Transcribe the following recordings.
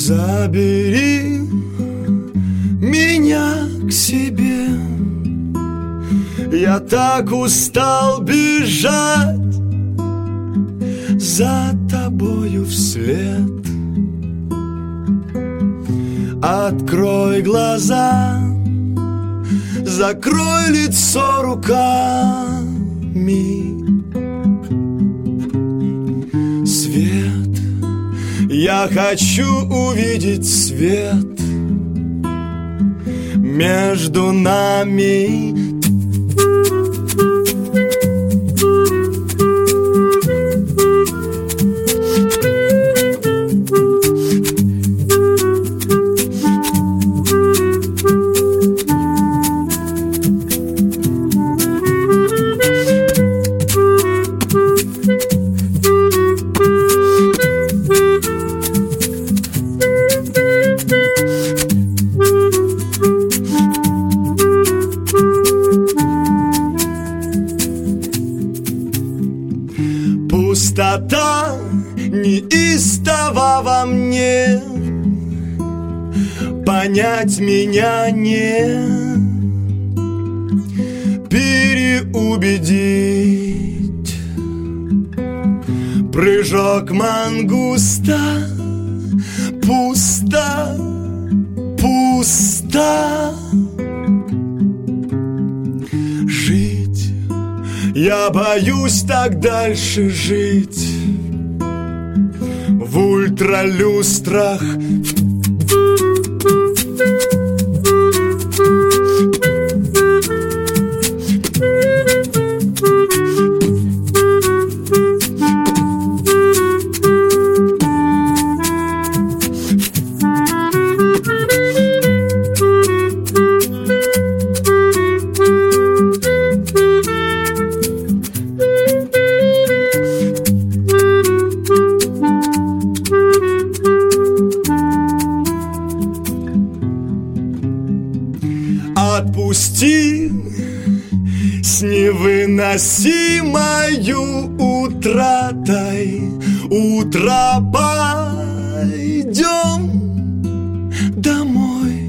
Забери меня к себе. Я так устал бежать за тобою вслед. Открой глаза, закрой лицо руками. Свет, я хочу увидеть свет между нами. Пустота неистова во мне, понять меня не переубедить. Прыжок мангуста, пусто, пусто. Жить, я боюсь так дальше жить в ультралюстрах. Отпусти с невыносимою утратой. Утро, пойдем домой.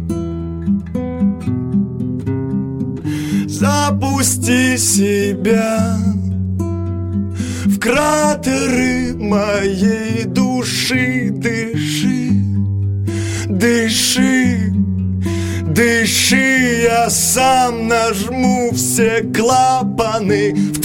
Запусти себя в кратеры моей души. Дыши, дыши, дыши, я сам нажму все клапаны.